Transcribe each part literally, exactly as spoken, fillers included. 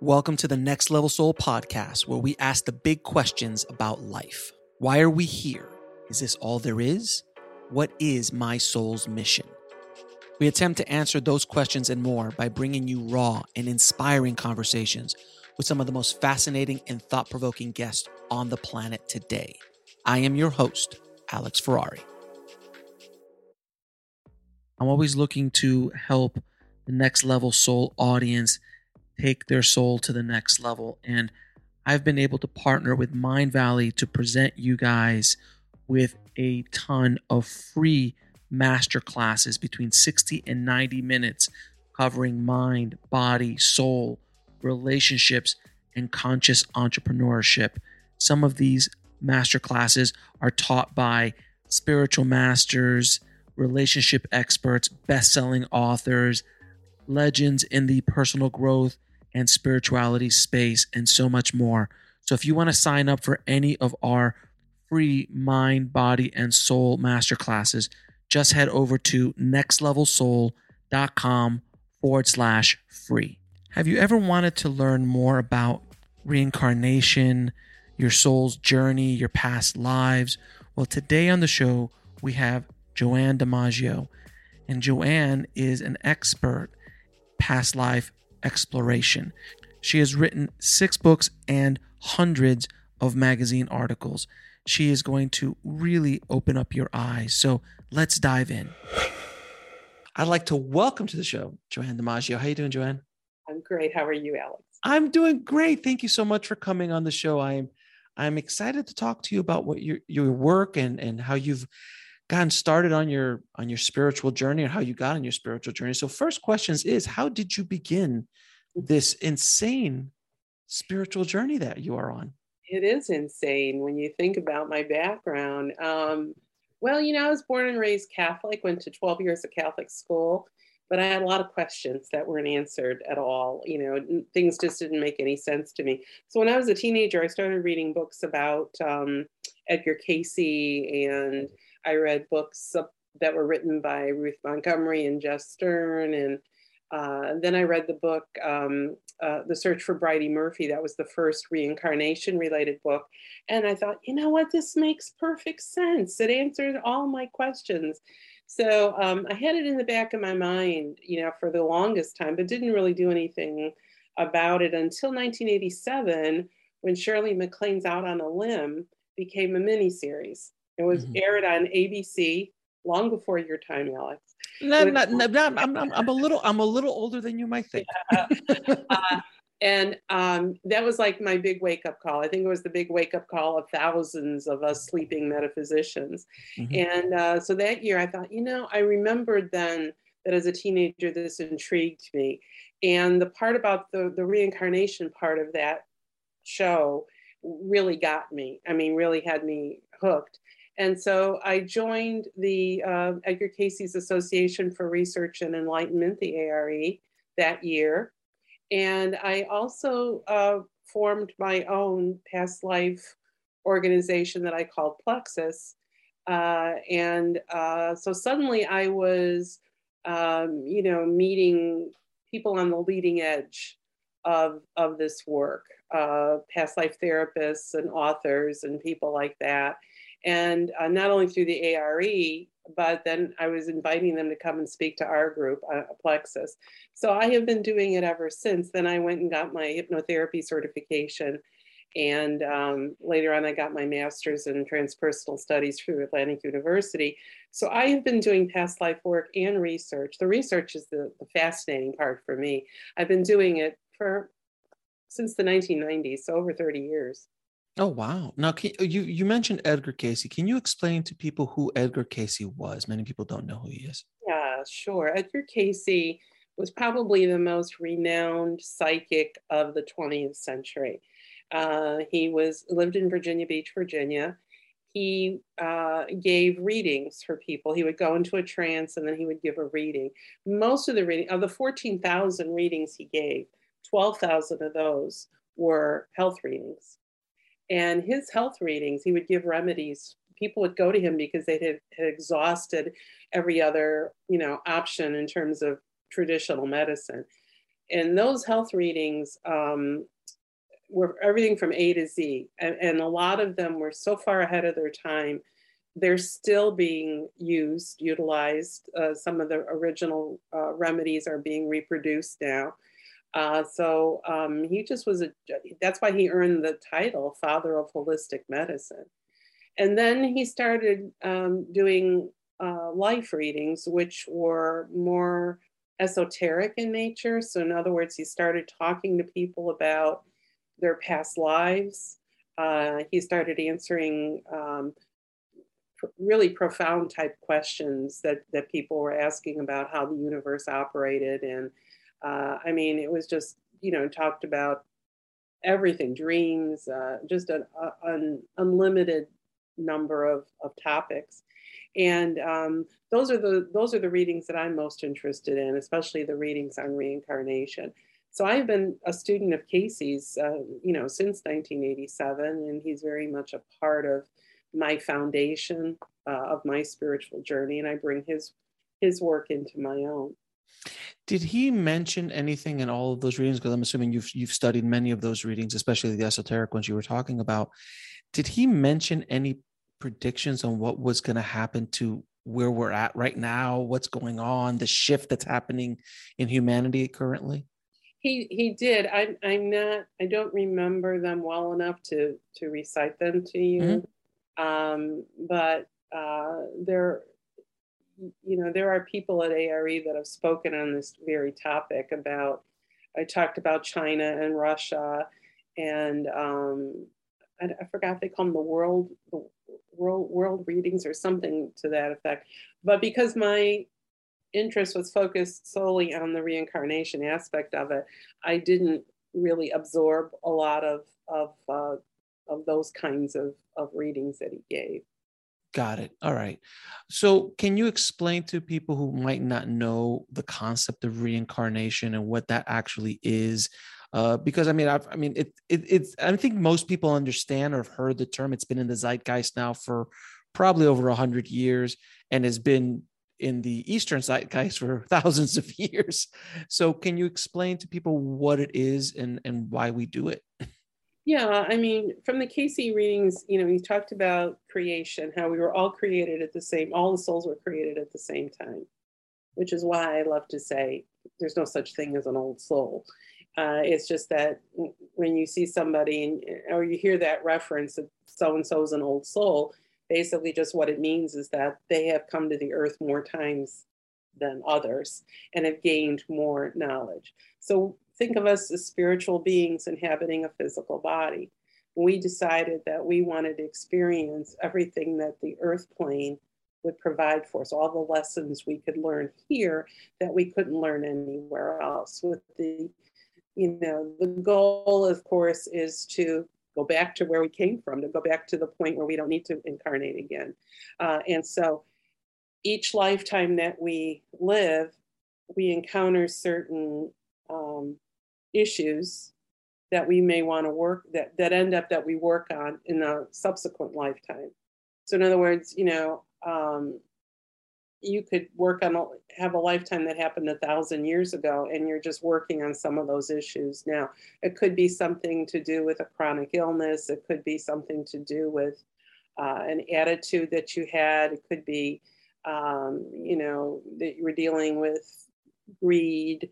Welcome to the Next Level Soul podcast, where we ask the big questions about life. Why are we here? Is this all there is? What is my soul's mission? We attempt to answer those questions and more by bringing you raw and inspiring conversations with some of the most fascinating and thought-provoking guests on the planet today. I am your host, Alex Ferrari. I'm always looking to help the Next Level Soul audience take their soul to the next level. And I've been able to partner with Mindvalley to present you guys with a ton of free master classes between sixty and ninety minutes covering mind, body, soul, relationships, and conscious entrepreneurship. Some of these master classes are taught by spiritual masters, relationship experts, best-selling authors, legends in the personal growth and spirituality space, and so much more. So if you want to sign up for any of our free mind, body, and soul masterclasses, just head over to nextlevelsoul.com forward slash free. Have you ever wanted to learn more about reincarnation, your soul's journey, your past lives? Well, today on the show, we have Joanne DiMaggio. And Joanne is an expert past life exploration. She has written six books and hundreds of magazine articles. She is going to really open up your eyes. So let's dive in. I'd like to welcome to the show, Joanne DiMaggio. How are you doing, Joanne? I'm great. How are you, Alex? I'm doing great. Thank you so much for coming on the show. I'm I'm excited to talk to you about what your your work and and how you've gotten started on your on your spiritual journey, or how you got on your spiritual journey. So first questions is, how did you begin this insane spiritual journey that you are on? It is insane when you think about my background. Um, well, you know, I was born and raised Catholic, went to twelve years of Catholic school, but I had a lot of questions that weren't answered at all. You know, things just didn't make any sense to me. So when I was a teenager, I started reading books about um, Edgar Cayce, and I read books that were written by Ruth Montgomery and Jess Stern. And uh, then I read the book, um, uh, The Search for Bridey Murphy. That was the first reincarnation related book. And I thought, you know what, this makes perfect sense. It answered all my questions. So um, I had it in the back of my mind, you know, for the longest time, but didn't really do anything about it until nineteen eighty-seven, when Shirley MacLaine's Out on a Limb became a miniseries. It was mm-hmm. aired on A B C long before your time, Alex. No, no, no, no, I'm, I'm, I'm a little, I'm a little older than you might think. Yeah. uh, and um, that was like my big wake-up call. I think it was the big wake-up call of thousands of us sleeping metaphysicians. Mm-hmm. And uh, so that year, I thought, you know, I remembered then that as a teenager, this intrigued me. And the part about the the reincarnation part of that show really got me. I mean, really had me hooked. And so I joined the uh, Edgar Cayce's Association for Research and Enlightenment, the A R E, that year. And I also uh, formed my own past life organization that I called Plexus. Uh, and uh, so suddenly I was, um, you know, meeting people on the leading edge of, of this work, uh, past life therapists and authors and people like that. And uh, not only through the A R E, but then I was inviting them to come and speak to our group, uh, Plexus. So I have been doing it ever since. Then I went and got my hypnotherapy certification. And um, later on, I got my master's in transpersonal studies through Atlantic University. So I have been doing past life work and research. The research is the, the fascinating part for me. I've been doing it for since the nineteen nineties, so over thirty years. Oh, wow. Now, can, you, you mentioned Edgar Cayce. Can you explain to people who Edgar Cayce was? Many people don't know who he is. Yeah, sure. Edgar Cayce was probably the most renowned psychic of the twentieth century. Uh, he was lived in Virginia Beach, Virginia. He uh, gave readings for people. He would go into a trance and then he would give a reading. Most of the reading, of the fourteen thousand readings he gave, twelve thousand of those were health readings. And his health readings, he would give remedies. People would go to him because they had, had exhausted every other, you know, option in terms of traditional medicine. and those health readings um, were everything from A to Z. And, and a lot of them were so far ahead of their time. They're still being used, utilized. Uh, some of the original uh, remedies are being reproduced now. Uh, so um, he just was a, that's why he earned the title Father of Holistic Medicine. And then he started um, doing uh, life readings, which were more esoteric in nature. So in other words, he started talking to people about their past lives. Uh, he started answering um, pr- really profound type questions that, that people were asking about how the universe operated. And uh, I mean, it was just, you know, talked about everything, dreams, uh, just an, uh, an unlimited number of, of topics. And um, those are the those are the readings that I'm most interested in, especially the readings on reincarnation. So I've been a student of Casey's, uh, you know, since nineteen eighty-seven, and he's very much a part of my foundation uh, of my spiritual journey, and I bring his his work into my own. Did he mention anything in all of those readings? Because I'm assuming you've you've studied many of those readings, especially the esoteric ones you were talking about. Did he mention any predictions on what was going to happen to where we're at right now, what's going on, the shift that's happening in humanity currently? He he did. I'm I'm not. I don't remember them well enough to to recite them to you. Mm-hmm. Um, but uh, there, you know, there are people at A R E that have spoken on this very topic about. I talked about China and Russia, and um, I, I forgot they call them the world the world world readings or something to that effect. But because my interest was focused solely on the reincarnation aspect of it, I didn't really absorb a lot of of uh, of those kinds of of readings that he gave. Got it. All right. So can you explain to people who might not know the concept of reincarnation and what that actually is? Uh, because I mean, I've, I mean, it, it, it's, I think most people understand or have heard the term. It's been in the zeitgeist now for probably over a hundred years and has been in the Eastern zeitgeist for thousands of years. So can you explain to people what it is and, and why we do it? Yeah, I mean, from the Casey readings, you know, he talked about creation, how we were all created at the same, all the souls were created at the same time, which is why I love to say there's no such thing as an old soul. Uh, it's just that when you see somebody and, or you hear that reference that so-and-so is an old soul, basically just what it means is that they have come to the earth more times than others and have gained more knowledge. So think of us as spiritual beings inhabiting a physical body. We decided that we wanted to experience everything that the earth plane would provide for us, all the lessons we could learn here that we couldn't learn anywhere else. With the, you know, the goal, of course, is to go back to where we came from, to go back to the point where we don't need to incarnate again. Uh, and so each lifetime that we live, we encounter certain um, issues that we may want to work, that, that end up that we work on in a subsequent lifetime. So in other words, you know, um, you could work on, a, have a lifetime that happened a thousand years ago, and you're just working on some of those issues now. It could be something to do with a chronic illness. It could be something to do with uh, an attitude that you had. It could be, um, you know, that you were dealing with greed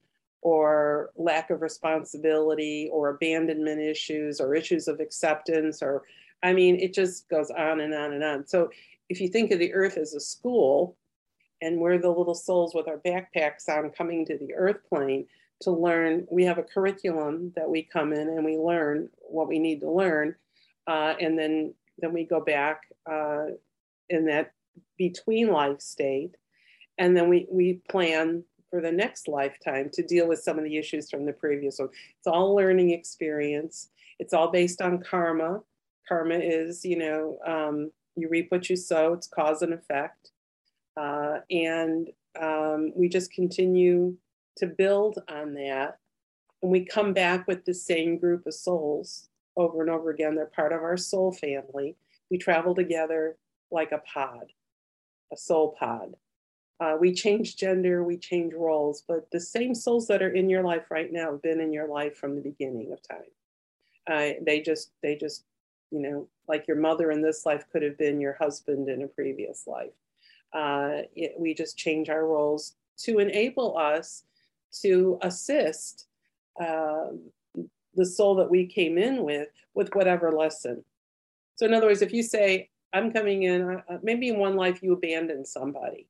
or lack of responsibility or abandonment issues or issues of acceptance, or, I mean, it just goes on and on and on. So if you think of the earth as a school, and we're the little souls with our backpacks on coming to the earth plane to learn, we have a curriculum that we come in and we learn what we need to learn. Uh, and then, then we go back uh, in that between life state. And then we, we plan for the next lifetime to deal with some of the issues from the previous one. It's all learning experience. It's all based on karma. Karma is, you know, um, you reap what you sow. It's cause and effect. Uh, and um, we just continue to build on that. And we come back with the same group of souls over and over again. They're part of our soul family. We travel together like a pod, a soul pod. Uh, we change gender, we change roles, but the same souls that are in your life right now have been in your life from the beginning of time. Uh, they just, they just, you know, like your mother in this life could have been your husband in a previous life. Uh, it, we just change our roles to enable us to assist um, the soul that we came in with, with whatever lesson. So in other words, if you say, I'm coming in, uh, maybe in one life you abandoned somebody,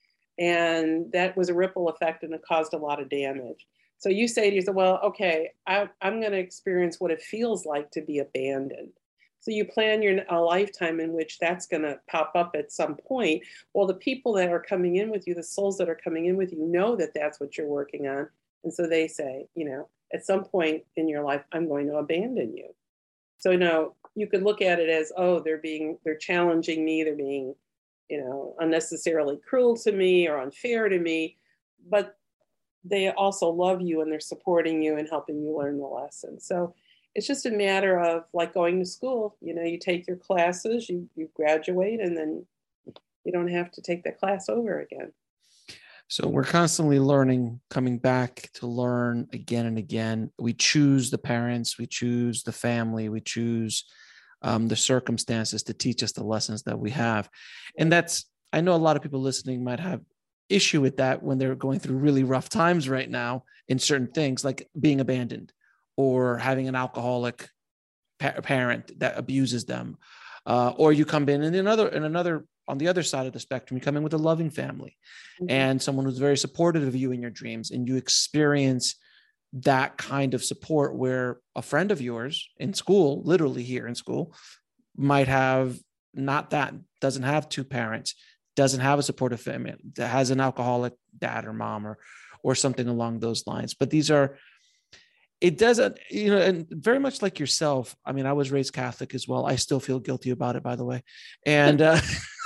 and that was a ripple effect and it caused a lot of damage. So you say to yourself, well, okay, I, I'm going to experience what it feels like to be abandoned. So you plan your a lifetime in which that's going to pop up at some point. Well, the people that are coming in with you, the souls that are coming in with you, know that that's what you're working on. And so they say, you know, at some point in your life, I'm going to abandon you. So, you know, you could look at it as, oh, they're being, they're challenging me, they're being, you know, unnecessarily cruel to me or unfair to me, but they also love you and they're supporting you and helping you learn the lesson. So it's just a matter of like going to school. You know, you take your classes, you, you graduate, and then you don't have to take that class over again. So we're constantly learning, coming back to learn again and again. We choose the parents, we choose the family, we choose um, the circumstances to teach us the lessons that we have. And that's, I know a lot of people listening might have issue with that when they're going through really rough times right now in certain things, like being abandoned or having an alcoholic pa- parent that abuses them. Uh, or you come in in another, in another, on the other side of the spectrum, you come in with a loving family mm-hmm. and someone who's very supportive of you in your dreams, and you experience that kind of support where a friend of yours in school, literally here in school, might have not that, doesn't have two parents, doesn't have a supportive family, that has an alcoholic dad or mom or, or something along those lines. But these are, it doesn't, you know, and very much like yourself. I mean, I was raised Catholic as well. I still feel guilty about it, by the way. And, uh,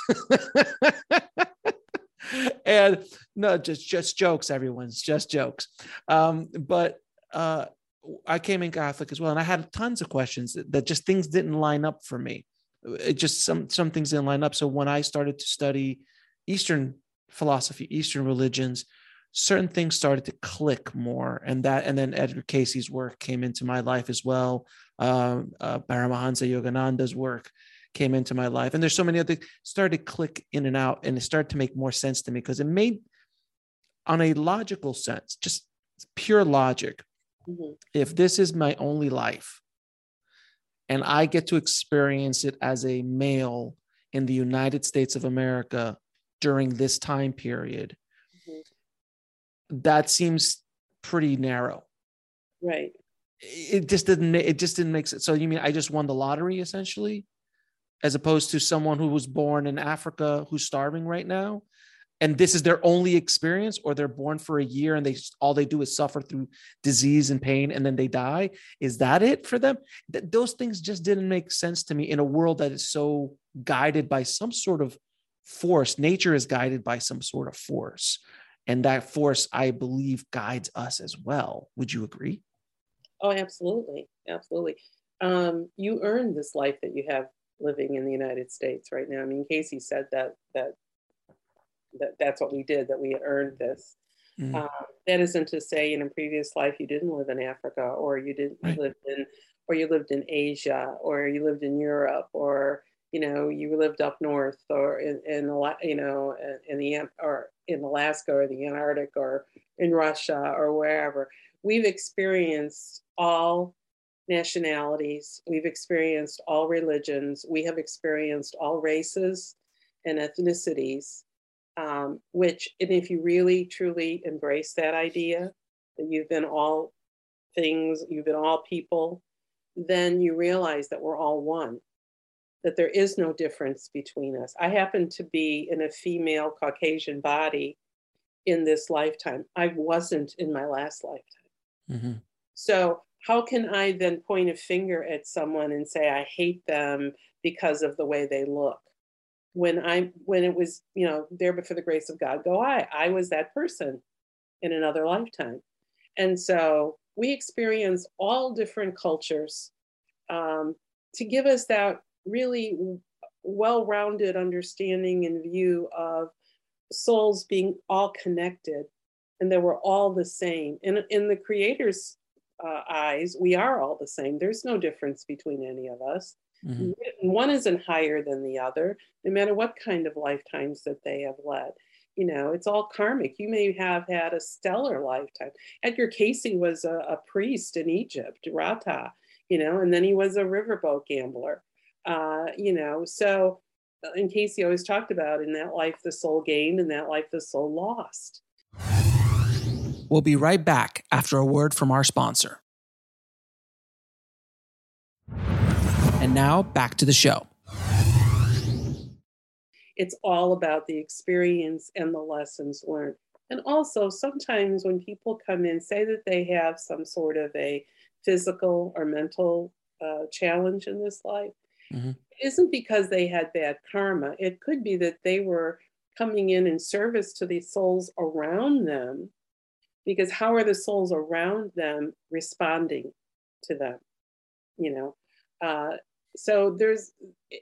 and no, just, just jokes, everyone's just jokes. Um, but, uh, I came in Catholic as well. And I had tons of questions that, that just things didn't line up for me. It just, some, some things didn't line up. So when I started to study Eastern philosophy, Eastern religions, certain things started to click more. And that, and then Edgar Cayce's work came into my life as well. Um, uh, Paramahansa Yogananda's work came into my life. And there's so many other things started to click in and out, and it started to make more sense to me because it made, on a logical sense, just pure logic. Mm-hmm. If this is my only life and I get to experience it as a male in the United States of America during this time period, mm-hmm. that seems pretty narrow. Right. It just didn't, it just didn't make sense. So you mean I just won the lottery essentially, as opposed to someone who was born in Africa who's starving right now, and this is their only experience, or they're born for a year and they all they do is suffer through disease and pain and then they die? Is that it for them? Th- those things just didn't make sense to me in a world that is so guided by some sort of force. Nature is guided by some sort of force. And that force, I believe, guides us as well. Would you agree? Oh, absolutely. Absolutely. Um, you earned this life that you have living in the United States right now. I mean, Cayce said that, that, that that's what we did, that we earned this. Mm. Um, that isn't to say in a previous life you didn't live in Africa, or you didn't right. live in, or you lived in Asia, or you lived in Europe, or you know you lived up north, or in, in you know in the or in Alaska, or the Antarctic, or in Russia, or wherever. We've experienced all nationalities. We've experienced all religions. We have experienced all races and ethnicities. Um, which, and if you really truly embrace that idea that you've been all things, you've been all people, then you realize that we're all one, that there is no difference between us. I happen to be in a female Caucasian body in this lifetime. I wasn't in my last lifetime. Mm-hmm. So how can I then point a finger at someone and say I hate them because of the way they look? When I, when it was, you know, there but for the grace of God go I, I was that person in another lifetime. And so we experience all different cultures um, to give us that really well-rounded understanding and view of souls being all connected and that we're all the same. And in the creator's uh, eyes, we are all the same. There's no difference between any of us. Mm-hmm. One isn't higher than the other, no matter what kind of lifetimes that they have led. You know, it's all karmic. You may have had a stellar lifetime. Edgar Cayce was a, a priest in Egypt, Rata, you know, and then he was a riverboat gambler, uh, you know. So, in Cayce always talked about, in that life the soul gained, in that life the soul lost. We'll be right back after a word from our sponsor. And now back to the show. It's all about the experience and the lessons learned. And also, sometimes when people come in, say that they have some sort of a physical or mental uh, challenge in this life, mm-hmm. It isn't because they had bad karma. It could be that they were coming in in service to the souls around them, because how are the souls around them responding to them? You know, uh, so there's,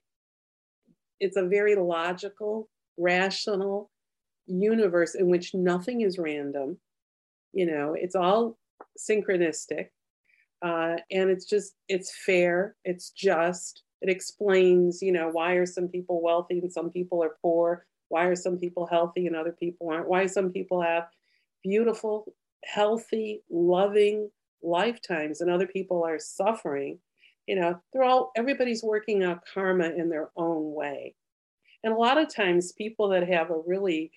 it's a very logical, rational universe in which nothing is random. You know, it's all synchronistic, uh, and it's just, it's fair, it's just. It explains, you know, why are some people wealthy and some people are poor? Why are some people healthy and other people aren't? Why some people have beautiful, healthy, loving lifetimes and other people are suffering? You know, they're all, everybody's working out karma in their own way. And a lot of times people that have a really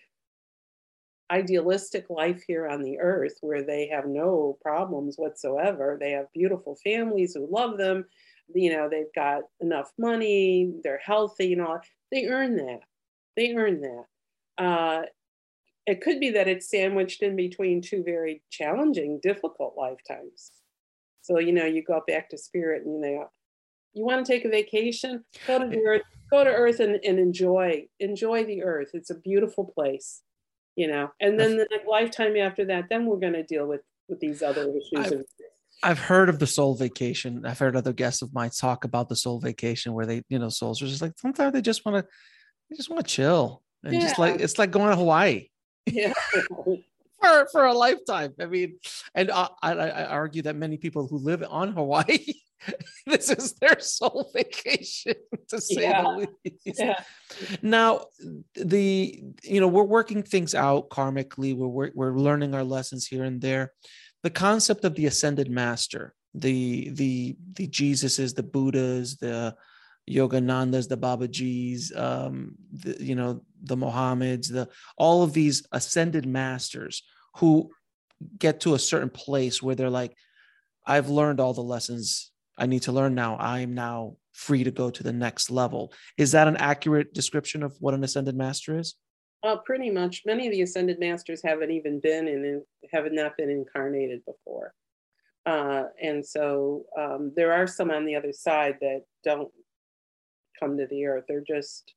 idealistic life here on the earth where they have no problems whatsoever, they have beautiful families who love them, you know, they've got enough money, they're healthy, you know, they earn that. They earn that. Uh, it could be that it's sandwiched in between two very challenging, difficult lifetimes. So, you know, you go back to spirit and you know, you want to take a vacation, go to the earth, go to earth and, and enjoy, enjoy the earth. It's a beautiful place, you know, and then the lifetime after that, then we're going to deal with, with these other issues. I've, I've heard of the soul vacation. I've heard other guests of mine talk about the soul vacation where they, you know, souls are just like, sometimes they just want to, they just want to chill. And yeah. just like, it's like going to Hawaii. Yeah. for, for a lifetime. I mean, and I, I, I argue that many people who live on Hawaii, this is their soul vacation, to say yeah. the least. Yeah. Now, the, you know, we're working things out karmically. We're, we're learning our lessons here and there. The concept of the ascended master, the, the, the Jesuses, the Buddhas, the Yoganandas, the Babajis, um, the, you know, the Mohammeds, the, all of these ascended masters who get to a certain place where they're like, I've learned all the lessons I need to learn now. I'm now free to go to the next level. Is that an accurate description of what an ascended master is? Well, pretty much. Many of the ascended masters haven't even been in, have not been incarnated before. Uh, and so um, there are some on the other side that don't come to the earth. They're just,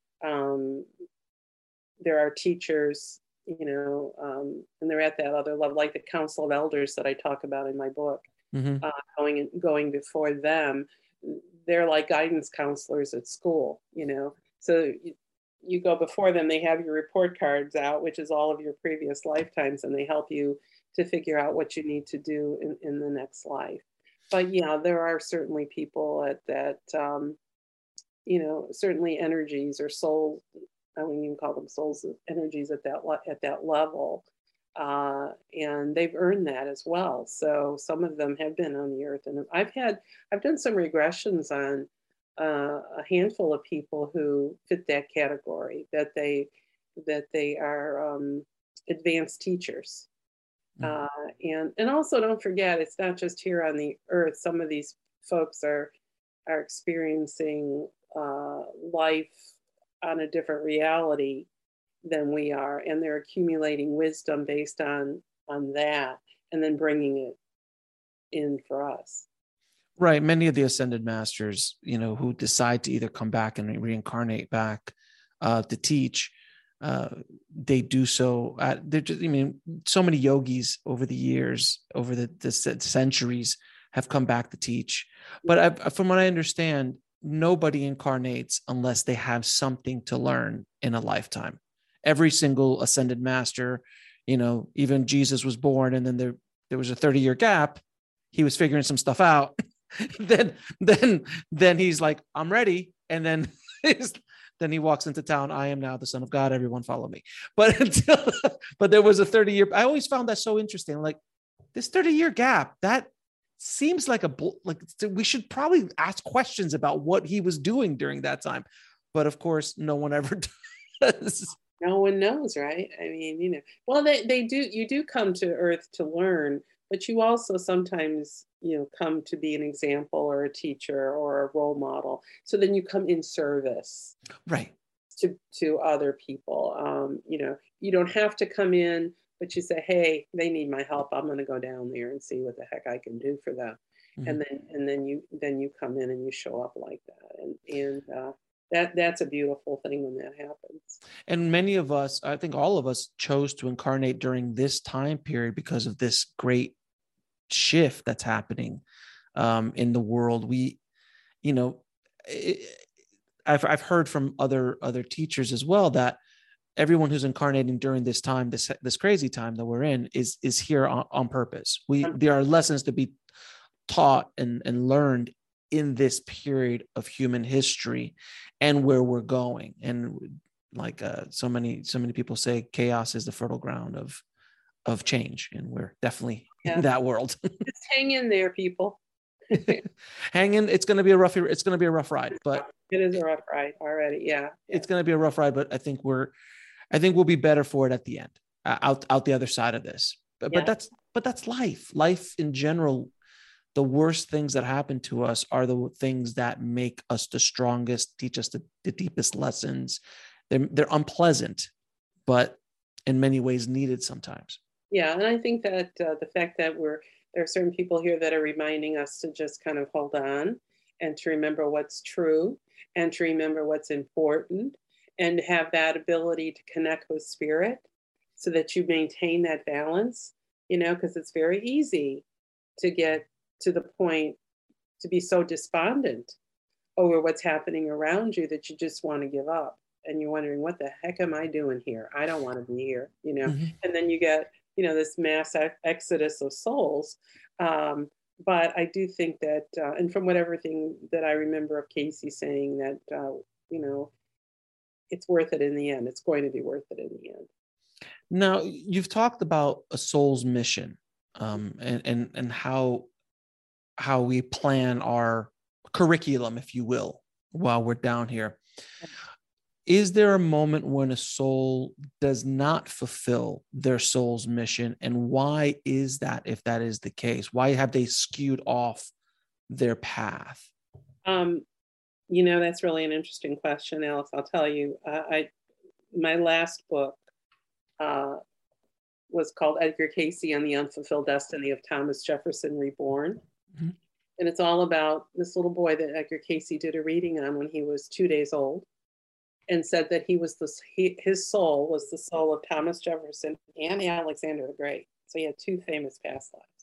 um, there are teachers, you know, um, and they're at that other level, like the Council of Elders that I talk about in my book. Mm-hmm. uh, going going before them, they're like guidance counselors at school, you know. So you, you go before them, they have your report cards out, which is all of your previous lifetimes, and they help you to figure out what you need to do in, in the next life. But yeah, there are certainly people at that, um, you know, certainly energies or soul, I wouldn't even call them souls, energies at that at that level. Uh, and they've earned that as well. So some of them have been on the earth, and I've had, I've done some regressions on uh, a handful of people who fit that category, that they, that they are um, advanced teachers. Mm-hmm. Uh, and, and also don't forget, it's not just here on the earth. Some of these folks are, are experiencing uh, life on a different reality than we are, and they're accumulating wisdom based on on that and then bringing it in for us. Right. Many of the ascended masters, you know, who decide to either come back and reincarnate back uh, to teach, uh, they do so at, they're just, I mean, so many yogis over the years, over the, the centuries have come back to teach. But I, from what I understand, nobody incarnates unless they have something to learn in a lifetime. every single ascended master, you know, even Jesus was born and then there, there was a thirty year gap. He was figuring some stuff out. then, then, then he's like, I'm ready. And then, then he walks into town. I am now the Son of God. Everyone follow me. But until, but there was a thirty year, I always found that so interesting. Like this thirty year gap, that seems like a, like we should probably ask questions about what he was doing during that time. But of course, no one ever does. No one knows, right? I mean, you know, well, they, they do, you do come to Earth to learn, but you also sometimes, you know, come to be an example or a teacher or a role model. So then you come in service. Right. To, to other people. Um, you know, you don't have to come in, but you say, hey, they need my help. I'm going to go down there and see what the heck I can do for them. Mm-hmm. And then, and then you, then you come in and you show up like that. And, and, uh, That that's a beautiful thing when that happens. And many of us, I think all of us, chose to incarnate during this time period because of this great shift that's happening um, in the world. We, you know, it, I've I've heard from other other teachers as well that everyone who's incarnating during this time, this this crazy time that we're in, is is here on, on purpose. We there are lessons to be taught and and learned in this period of human history and where we're going. And like uh, so many, so many people say chaos is the fertile ground of, of change. And we're definitely yeah. in that world. Just hang in there, people. Hang in. It's going to be a rough, it's going to be a rough ride, but it is a rough ride already. Yeah. yeah. It's going to be a rough ride, but I think we're, I think we'll be better for it at the end, uh, out, out the other side of this. But, yeah. but that's, but that's life. Life in general. The worst things that happen to us are the things that make us the strongest, teach us the, the deepest lessons. They're, they're unpleasant, but in many ways needed sometimes. Yeah. And I think that uh, the fact that we're, there are certain people here that are reminding us to just kind of hold on and to remember what's true and to remember what's important and have that ability to connect with spirit so that you maintain that balance, you know, because it's very easy to get to the point to be so despondent over what's happening around you that you just want to give up and you're wondering, what the heck am I doing here? I don't want to be here, you know? Mm-hmm. And then you get, you know, this mass exodus of souls. Um, but I do think that, uh, and from what everything that I remember of Casey saying that, uh, you know, it's worth it in the end. It's going to be worth it in the end. Now, you've talked about a soul's mission um, and, and, and how, how we plan our curriculum, if you will, while we're down here. Is there a moment when a soul does not fulfill their soul's mission? And why is that, if that is the case? Why have they skewed off their path? Um, you know, that's really an interesting question, Alex. I'll tell you, uh, I my last book uh, was called Edgar Cayce and the Unfulfilled Destiny of Thomas Jefferson Reborn. Mm-hmm. And it's all about this little boy that Edgar Cayce did a reading on when he was two days old and said that he was this, he, his soul was the soul of Thomas Jefferson and Alexander the Great. So he had two famous past lives.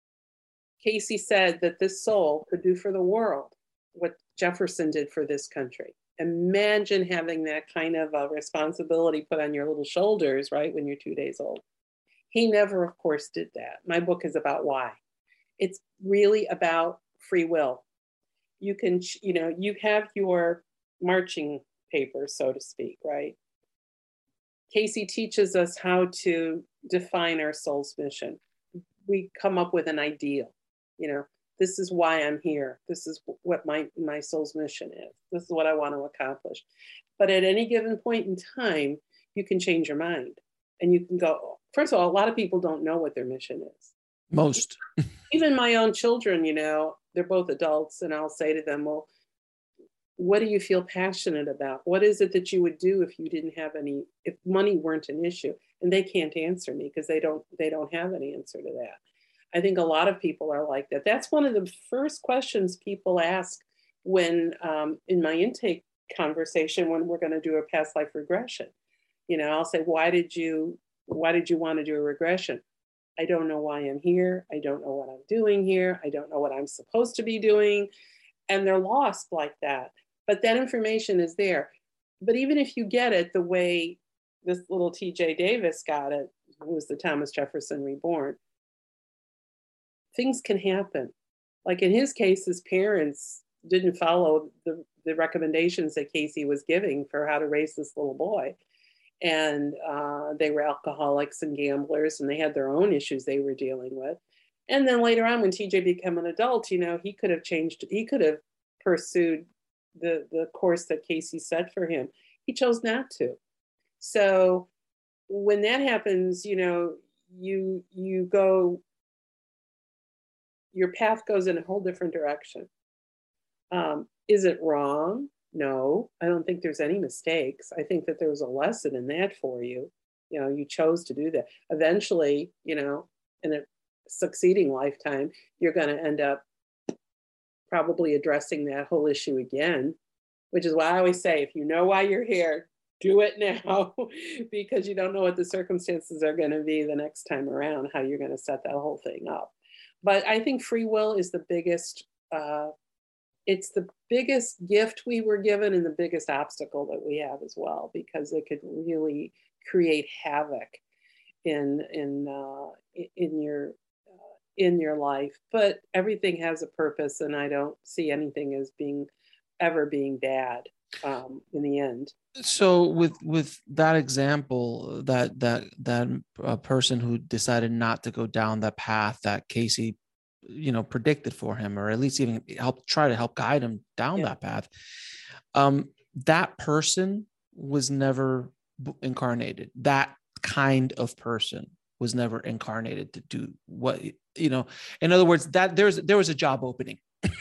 Cayce said that this soul could do for the world what Jefferson did for this country. Imagine having that kind of a responsibility put on your little shoulders, right, when you're two days old. He never, of course, did that. My book is about why. It's really about free will. You can, you know, you have your marching papers, so to speak, right? Cayce teaches us how to define our soul's mission. We come up with an ideal, you know, this is why I'm here. This is what my, my soul's mission is. This is what I want to accomplish. But at any given point in time, you can change your mind and you can go, first of all, a lot of people don't know what their mission is. Most. Even my own children, you know, they're both adults, and I'll say to them, well, what do you feel passionate about? What is it that you would do if you didn't have any, if money weren't an issue? And they can't answer me because they don't, they don't have an answer to that. I think a lot of people are like that. That's one of the first questions people ask when, um, in my intake conversation, when we're going to do a past life regression. You know, I'll say, why did you, why did you want to do a regression? I don't know why I'm here. I don't know what I'm doing here. I don't know what I'm supposed to be doing. And they're lost like that. But that information is there. But even if you get it the way this little T J Davis got it, who was the Thomas Jefferson Reborn. Things can happen. Like in his case, his parents didn't follow the, the recommendations that Casey was giving for how to raise this little boy. And uh, they were alcoholics and gamblers, and they had their own issues they were dealing with. And then later on, when T J became an adult, you know, he could have changed, he could have pursued the, the course that Casey set for him. He chose not to. So when that happens, you know, you you go, your path goes in a whole different direction. Um, is it wrong? No, I don't think there's any mistakes. I think that there was a lesson in that for you. You know, you chose to do that. Eventually, you know, in a succeeding lifetime, you're going to end up probably addressing that whole issue again, which is why I always say, if you know why you're here, do it now, because you don't know what the circumstances are going to be the next time around, how you're going to set that whole thing up. But I think free will is the biggest, uh, it's the biggest gift we were given and the biggest obstacle that we have as well, because it could really create havoc in, in, uh, in your, uh, in your life. But everything has a purpose, and I don't see anything as being, ever being bad um, in the end. So with with that example, that that that uh, person who decided not to go down that path that Casey, you know, predicted for him, or at least even help try to help guide him down yeah. that path, um, that person was never incarnated. That kind of person was never incarnated to do what, you know. In other words, that there's there was a job opening.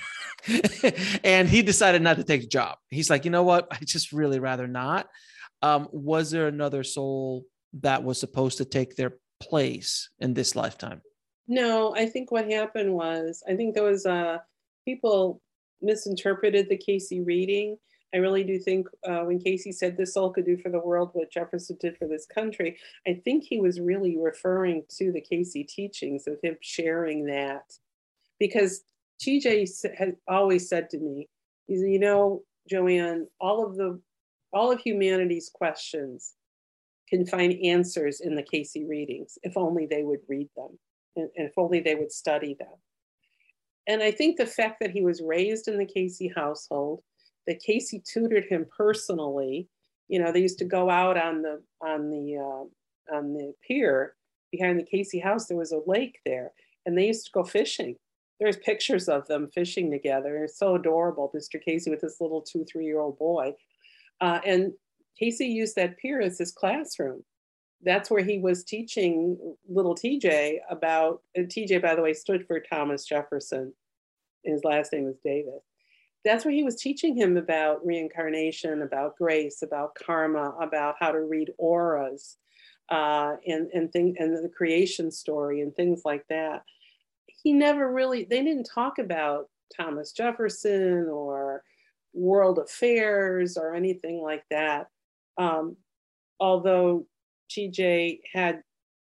And he decided not to take the job. He's like, you know what? I just really rather not. Um, was there another soul that was supposed to take their place in this lifetime? No, I think what happened was, I think there was uh, people misinterpreted the Casey reading. I really do think uh, when Casey said this soul could do for the world what Jefferson did for this country, I think he was really referring to the Casey teachings of him sharing that. Because T J has always said to me, he said, you know, Joanne, all of the, all of humanity's questions can find answers in the Casey readings, if only they would read them, and, and if only they would study them. And I think the fact that he was raised in the Casey household, that Casey tutored him personally, you know, they used to go out on the, on the, uh, on the pier behind the Casey house. There was a lake there, and they used to go fishing. There's pictures of them fishing together. It's so adorable, Mister Casey with this little two, three-year-old boy. Uh, and Casey used that pier as his classroom. That's where he was teaching little T J about, and T J, by the way, stood for Thomas Jefferson. His last name was Davis. That's where he was teaching him about reincarnation, about grace, about karma, about how to read auras, uh, and, and, thing, and the creation story and things like that. He never really, they didn't talk about Thomas Jefferson or world affairs or anything like that. Um, although T J had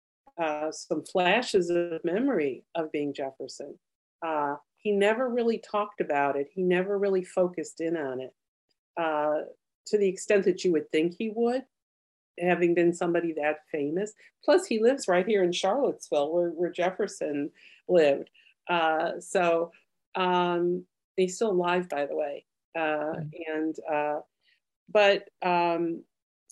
uh, some flashes of memory of being Jefferson, uh, he never really talked about it. He never really focused in on it uh, to the extent that you would think he would, having been somebody that famous. Plus, he lives right here in Charlottesville, where, where Jefferson lived. Uh, so um, he's still alive, by the way. Uh, and uh, but um,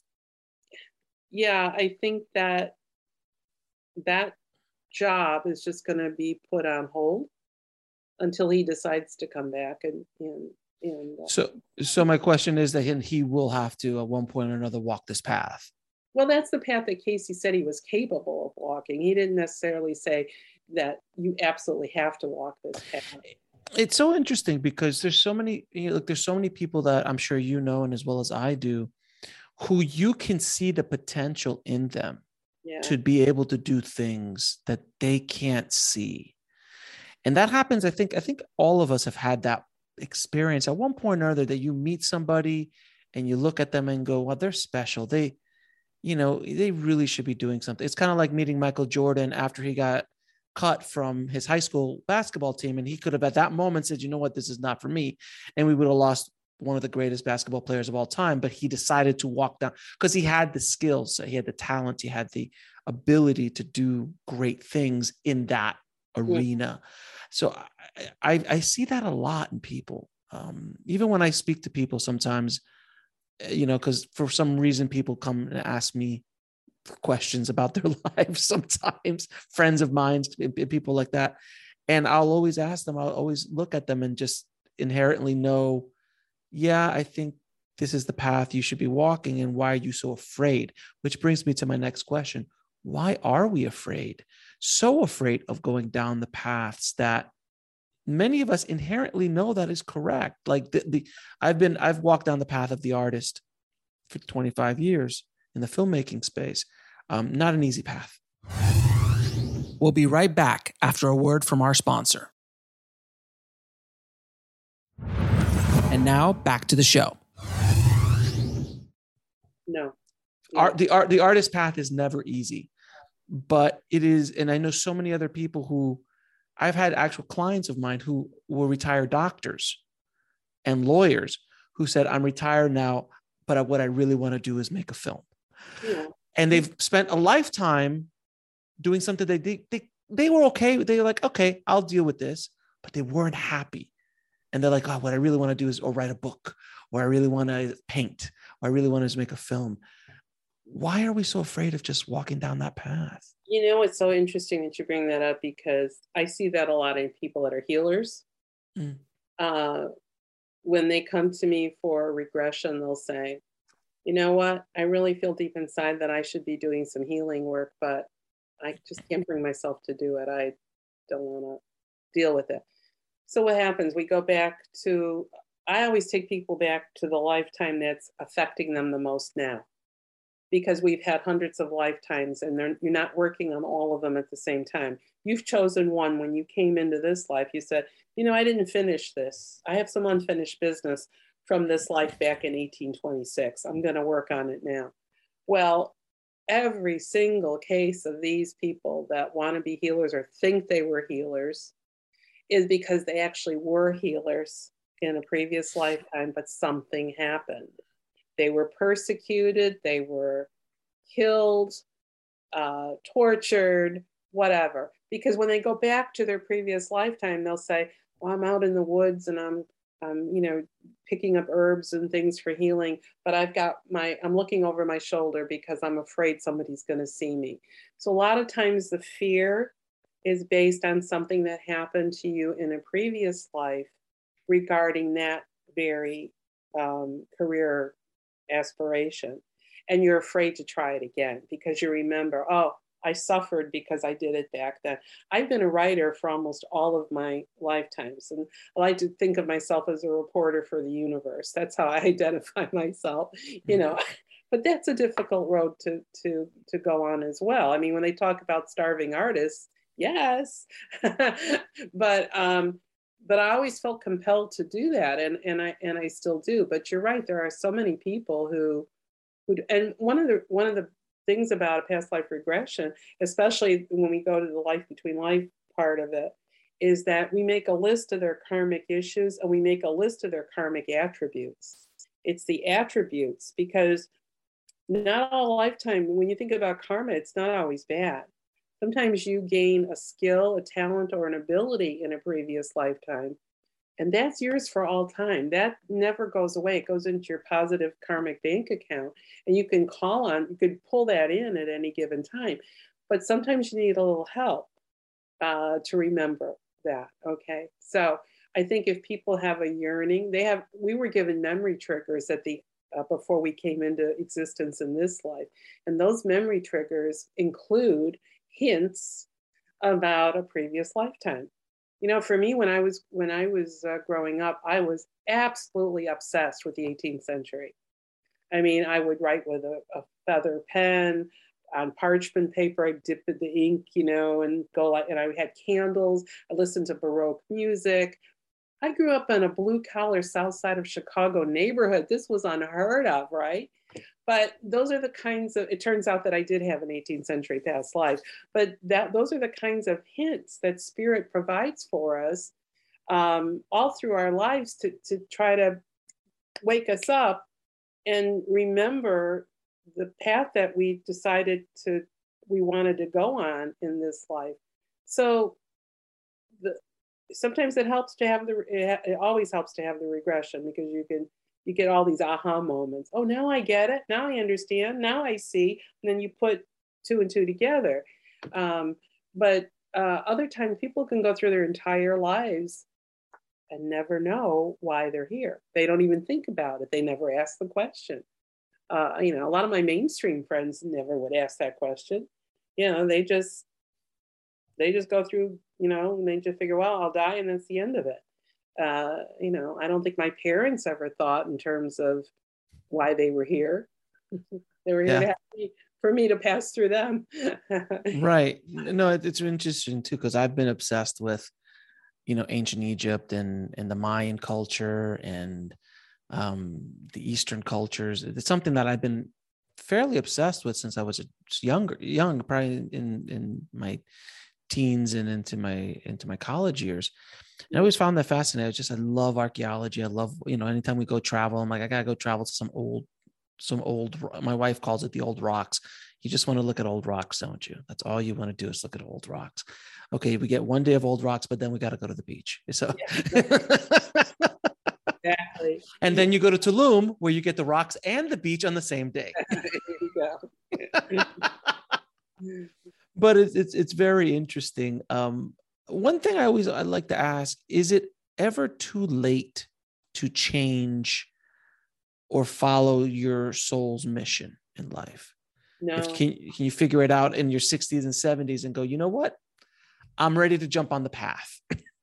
yeah, I think that that job is just going to be put on hold until he decides to come back. And and, and uh, so so my question is that he will have to at one point or another walk this path. Well, that's the path that Casey said he was capable of walking. He didn't necessarily say that you absolutely have to walk this path. It's so interesting because there's so many, you know, look, there's so many people that I'm sure you know, and as well as I do, who you can see the potential in them yeah. to be able to do things that they can't see. And that happens. I think, I think all of us have had that experience at one point or another, that you meet somebody and you look at them and go, well, they're special. They, you know, they really should be doing something. It's kind of like meeting Michael Jordan after he got cut from his high school basketball team. And he could have at that moment said, you know what, this is not for me. And we would have lost one of the greatest basketball players of all time, but he decided to walk down because he had the skills, he had the talent, he had the ability to do great things in that arena. Yeah. So I, I, I see that a lot in people. Um, even when I speak to people sometimes, you know, because for some reason people come and ask me questions about their lives sometimes, friends of mine, people like that. And I'll always ask them, I'll always look at them and just inherently know, yeah, I think this is the path you should be walking. And why are you so afraid? Which brings me to my next question. Why are we afraid? So afraid of going down the paths that many of us inherently know that is correct. Like the, the I've been, I've walked down the path of the artist for twenty-five years in the filmmaking space. Um, not an easy path. We'll be right back after a word from our sponsor. And now back to the show. No. Art, the art, the artist path is never easy, but it is. And I know so many other people who I've had actual clients of mine who were retired doctors and lawyers who said, I'm retired now, but what I really want to do is make a film. Yeah. And they've spent a lifetime doing something they, they, they, they were okay. They were like, okay, I'll deal with this, but they weren't happy. And they're like, oh, what I really want to do is or write a book, or I really want to paint, or I really want to make a film. Why are we so afraid of just walking down that path? You know, it's so interesting that you bring that up because I see that a lot in people that are healers. Mm. Uh, when they come to me for regression, they'll say, you know what, I really feel deep inside that I should be doing some healing work, but I just can't bring myself to do it. I don't want to deal with it. So what happens? We go back to, I always take people back to the lifetime that's affecting them the most now, because we've had hundreds of lifetimes and they're, you're not working on all of them at the same time. You've chosen one. When you came into this life, you said, you know, I didn't finish this. I have some unfinished business from this life back in eighteen twenty-six. I'm going to work on it now. Well, every single case of these people that want to be healers or think they were healers is because they actually were healers in a previous lifetime, but something happened. They were persecuted, they were killed, uh, tortured, whatever. Because when they go back to their previous lifetime, they'll say, well, I'm out in the woods and I'm, I'm, you know, picking up herbs and things for healing, but I've got my, I'm looking over my shoulder because I'm afraid somebody's going to see me. So a lot of times the fear is based on something that happened to you in a previous life regarding that very um, career aspiration. And you're afraid to try it again because you remember, oh, I suffered because I did it back then. I've been a writer for almost all of my lifetimes. And I like to think of myself as a reporter for the universe. That's how I identify myself, you know. But that's a difficult road to, to, to go on as well. I mean, when they talk about starving artists, yes. but um, but I always felt compelled to do that. And, and, I, and I still do. But you're right. There are so many people who, who and one of the one of the things about a past life regression, especially when we go to the life between life part of it, is that we make a list of their karmic issues and we make a list of their karmic attributes. It's the attributes, because not all lifetime, when you think about karma, it's not always bad. Sometimes you gain a skill, a talent, or an ability in a previous lifetime, and that's yours for all time. That never goes away. It goes into your positive karmic bank account, and you can call on, you could pull that in at any given time. But sometimes you need a little help uh, to remember that, okay? So I think if people have a yearning, they have, we were given memory triggers at the, uh, before we came into existence in this life. And those memory triggers include hints about a previous lifetime. You know, for me, when I was when I was uh, growing up, I was absolutely obsessed with the eighteenth century. I mean, I would write with a, a feather pen on parchment paper. I'd dip in the ink, you know, and go like. And I had candles. I listened to Baroque music. I grew up in a blue collar South Side of Chicago neighborhood. This was unheard of, right? But those are the kinds of, it turns out that I did have an eighteenth century past life, but that those are the kinds of hints that spirit provides for us um, all through our lives to, to try to wake us up and remember the path that we decided to we wanted to go on in this life. So the sometimes it helps to have the it, it always helps to have the regression, because you can you get all these aha moments. Oh, now I get it. Now I understand. Now I see. And then you put two and two together. Um, but uh, other times people can go through their entire lives and never know why they're here. They don't even think about it. They never ask the question. Uh, you know, a lot of my mainstream friends never would ask that question. You know, they just they just go through, you know, and they just figure, well, I'll die, and that's the end of it. Uh, you know, I don't think my parents ever thought in terms of why they were here. They were here Yeah. to have me, for me to pass through them. Right. No, it, it's interesting too, because I've been obsessed with, you know, ancient Egypt and and the Mayan culture and um, the Eastern cultures. It's something that I've been fairly obsessed with since I was a, younger, young, probably in in my teens and into my into my college years. And I always found that fascinating. I just I love archaeology. I love, you know, anytime we go travel, I'm like, I gotta go travel to some old, some old. My wife calls it the old rocks. You just want to look at old rocks, don't you? That's all you want to do is look at old rocks. Okay, we get one day of old rocks, but then we got to go to the beach. So, Exactly. and then you go to Tulum, where you get the rocks and the beach on the same day. There you go. But it's it's it's very interesting. Um, one thing I always I like to ask: is it ever too late to change or follow your soul's mission in life? If No. can can you figure it out in your sixties and seventies and go, you know what? I'm ready to jump on the path.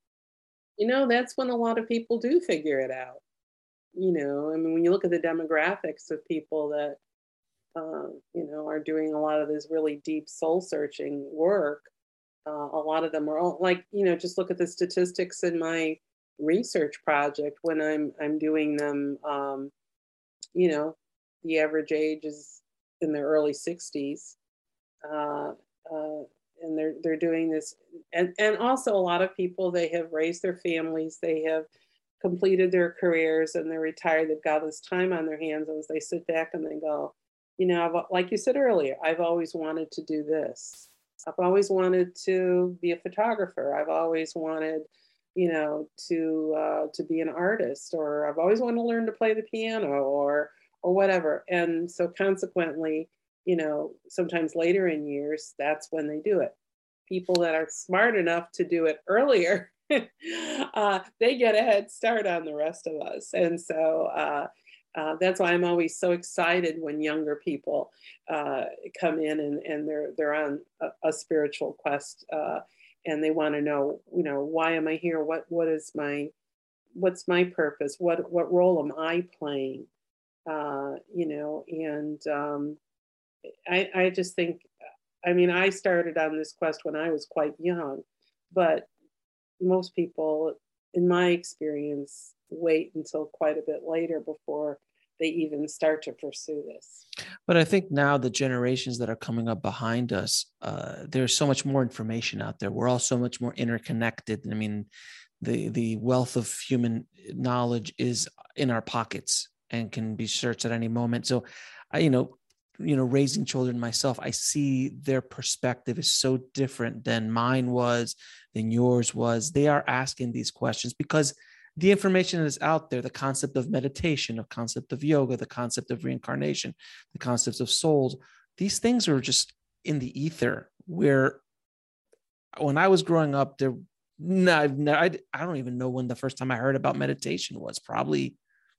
You know, that's when a lot of people do figure it out. You know, I mean, when you look at the demographics of people that, uh, you know, are doing a lot of this really deep soul searching work, uh, a lot of them are all, like, you know, just look at the statistics in my research project when I'm I'm doing them. Um, you know, the average age is in their early sixties. Uh, uh, and they're they're doing this, and and also a lot of people, they have raised their families, they have completed their careers, and they're retired. They've got this time on their hands, and they sit back and they go, you know, I've, like you said earlier, I've always wanted to do this. I've always wanted to be a photographer. I've always wanted, you know, to uh, to be an artist, or I've always wanted to learn to play the piano, or or whatever. And so consequently, you know, sometimes later in years, that's when they do it. People that are smart enough to do it earlier, uh, they get a head start on the rest of us. And so uh, uh, that's why I'm always so excited when younger people uh, come in, and, and they're they're on a, a spiritual quest, uh, and they want to know, you know, why am I here? What what is my what's my purpose? What what role am I playing? Uh, you know, and um, I, I just think, I mean, I started on this quest when I was quite young, but most people, in my experience, wait until quite a bit later before they even start to pursue this. But I think now the generations that are coming up behind us, uh, there's so much more information out there. We're all so much more interconnected. I mean, the the wealth of human knowledge is in our pockets and can be searched at any moment. So, I, you know, you know, raising children myself, I see their perspective is so different than mine was, than yours was. They are asking these questions because the information is out there. The concept of meditation, the concept of yoga, the concept of reincarnation, the concepts of souls, these things are just in the ether. Where when I was growing up, there, no, I, I don't even know when the first time I heard about meditation was. Probably,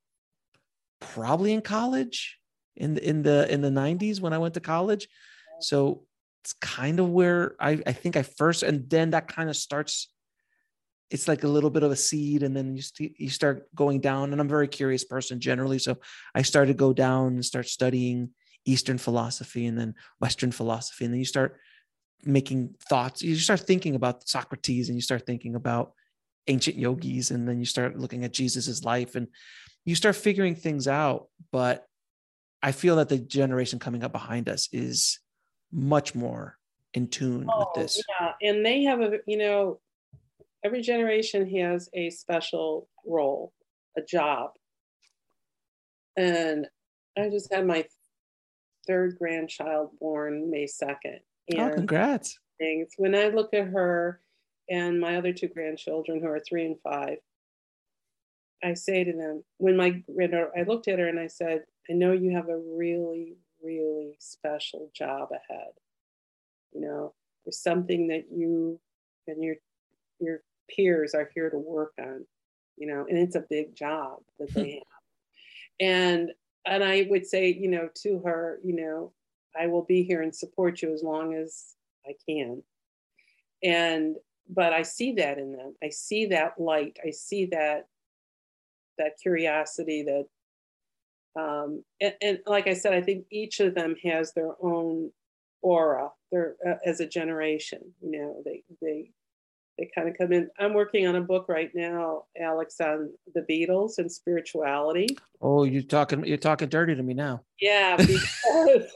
probably in college, in the in the in the nineties when I went to college. So it's kind of where I, I think I first, and then that kind of starts. It's like a little bit of a seed, and then you st- you start going down. And I'm a very curious person generally, so I started to go down and start studying Eastern philosophy and then Western philosophy, and then you start making thoughts. You start thinking about Socrates, and you start thinking about ancient yogis, and then you start looking at Jesus's life, and you start figuring things out. But I feel that the generation coming up behind us is much more in tune with Oh, this. yeah. And they have a, you know, every generation has a special role, a job. And I just had my third grandchild born May second. Oh, And congrats. things, when I look at her and my other two grandchildren who are three and five, I say to them, when my granddaughter, I looked at her and I said, I know you have a really, really special job ahead. You know, there's something that you and your your peers are here to work on, you know, and it's a big job that they have. And and I would say, you know, to her, you know, I will be here and support you as long as I can. And but I see that in them. I see that light. I see that that curiosity, that um and, and like I said, I think each of them has their own aura. They're uh, as a generation, you know, they they they kind of come in. I'm working on a book right now, Alex, on the Beatles and spirituality. Oh, you're talking you're talking dirty to me now. Yeah, because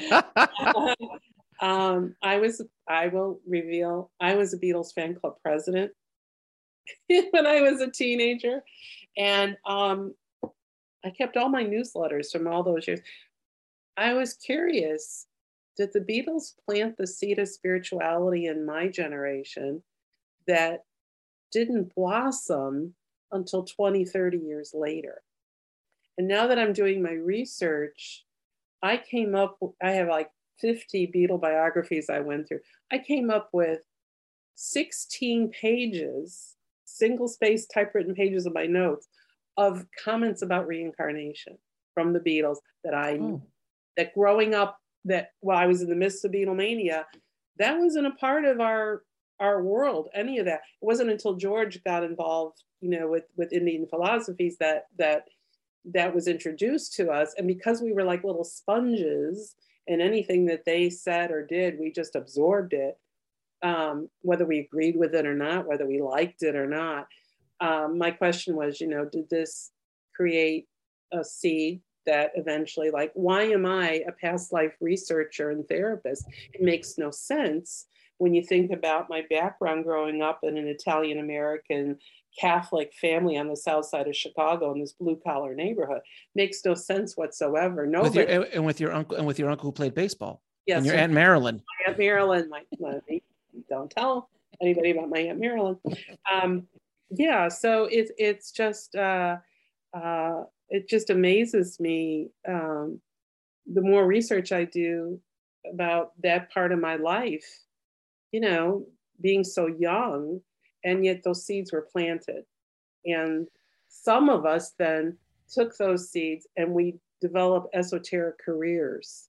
um, I was, I will reveal, I was a Beatles fan club president when I was a teenager. And um, I kept all my newsletters from all those years. I was curious, did the Beatles plant the seed of spirituality in my generation that didn't blossom until twenty, thirty years later? And now that I'm doing my research, I came up, I have like fifty Beatle biographies I went through. I came up with sixteen pages, single space typewritten pages of my notes of comments about reincarnation from the Beatles that I knew. Oh. That growing up, that while I was in the midst of Beatlemania, that wasn't a part of our our world, any of that. It wasn't until George got involved, you know, with, with Indian philosophies that that that was introduced to us. And because we were like little sponges, and anything that they said or did, we just absorbed it, um, whether we agreed with it or not, whether we liked it or not. Um, my question was, you know, did this create a seed that eventually, like, why am I a past life researcher and therapist? It makes no sense when you think about my background growing up in an Italian American Catholic family on the south side of Chicago in this blue collar neighborhood. Makes no sense whatsoever. No, with your, and with your uncle and with your uncle who played baseball. Yes, and your Aunt Marilyn. My Aunt Marilyn. My, my don't tell anybody about my Aunt Marilyn. Um, yeah, so it's it's just uh, uh, it just amazes me. Um, the more research I do about that part of my life, you know, being so young, and yet those seeds were planted. And some of us then took those seeds and we developed esoteric careers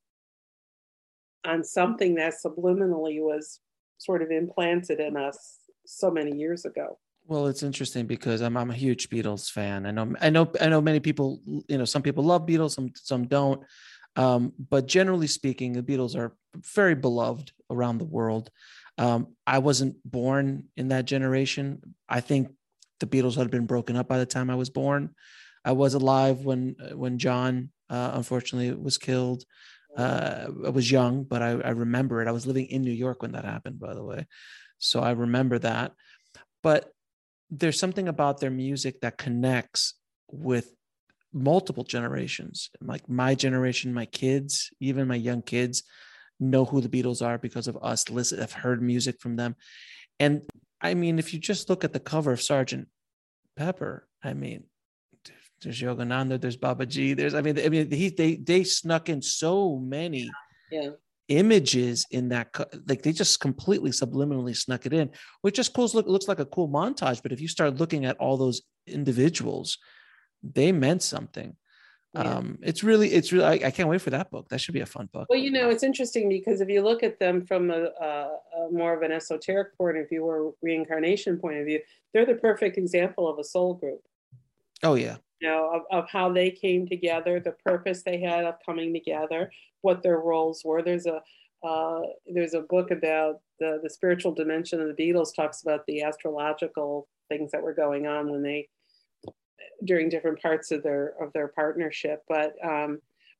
on something that subliminally was sort of implanted in us so many years ago. Well, it's interesting because I'm I'm a huge Beatles fan. I know I know I know many people, you know, some people love Beatles, some some don't. Um, but generally speaking, the Beatles are very beloved around the world. Um, I wasn't born in that generation. I think the Beatles had been broken up by the time I was born. I was alive when when John uh, unfortunately was killed. Uh, I was young, but I, I remember it. I was living in New York when that happened, by the way. So I remember that. But there's something about their music that connects with multiple generations. Like my generation, my kids, even my young kids know who the Beatles are because of us. Listen, I've heard music from them. And I mean, if you just look at the cover of Sergeant Pepper, I mean, there's Yogananda, there's Baba G, there's, I mean, I mean, he, they, they snuck in so many yeah. images in that, like they just completely subliminally snuck it in, which just cool, look, looks like a cool montage. But if you start looking at all those individuals, they meant something. Yeah. Um, it's really, it's really, I, I can't wait for that book. That should be a fun book. Well, you know, it's interesting because if you look at them from a, a, a more of an esoteric point of view or reincarnation point of view, they're the perfect example of a soul group. Oh, yeah. You know, of, of how they came together, the purpose they had of coming together, what their roles were. There's a uh, there's a book about the, the spiritual dimension of the Beatles, talks about the astrological things that were going on when they, during different parts of their of their partnership. But um,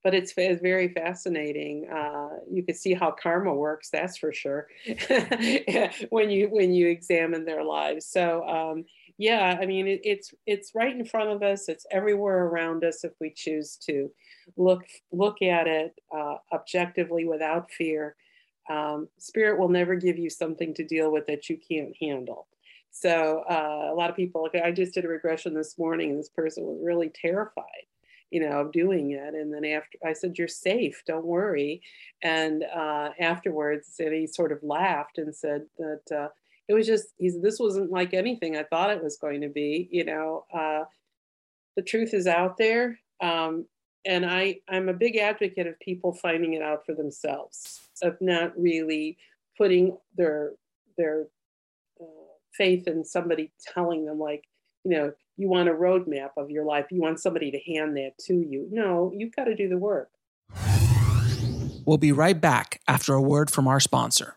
but it's, it's very fascinating. Uh, you can see how karma works, that's for sure, when you when you examine their lives. So um, yeah, I mean, it, it's it's right in front of us. It's everywhere around us if we choose to look look at it uh, objectively without fear. Um, spirit will never give you something to deal with that you can't handle. So uh, a lot of people, like I just did a regression this morning, and this person was really terrified, you know, of doing it. And then after I said, "You're safe, don't worry." And uh, afterwards, and he sort of laughed and said that uh, it was just, he said, "This wasn't like anything I thought it was going to be." You know, uh, the truth is out there. Um, and I, I'm a big advocate of people finding it out for themselves, of not really putting their their uh, faith in somebody telling them, like, you know, you want a roadmap of your life. You want somebody to hand that to you. No, you've got to do the work. We'll be right back after a word from our sponsor.